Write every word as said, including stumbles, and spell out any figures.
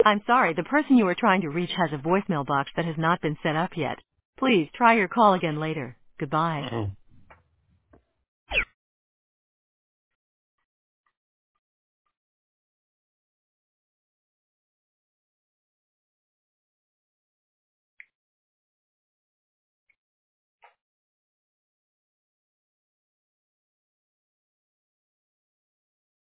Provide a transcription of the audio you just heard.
I'm sorry, the person you are trying to reach has a voicemail box that has not been set up yet. Please try your call again later. Goodbye. Oh.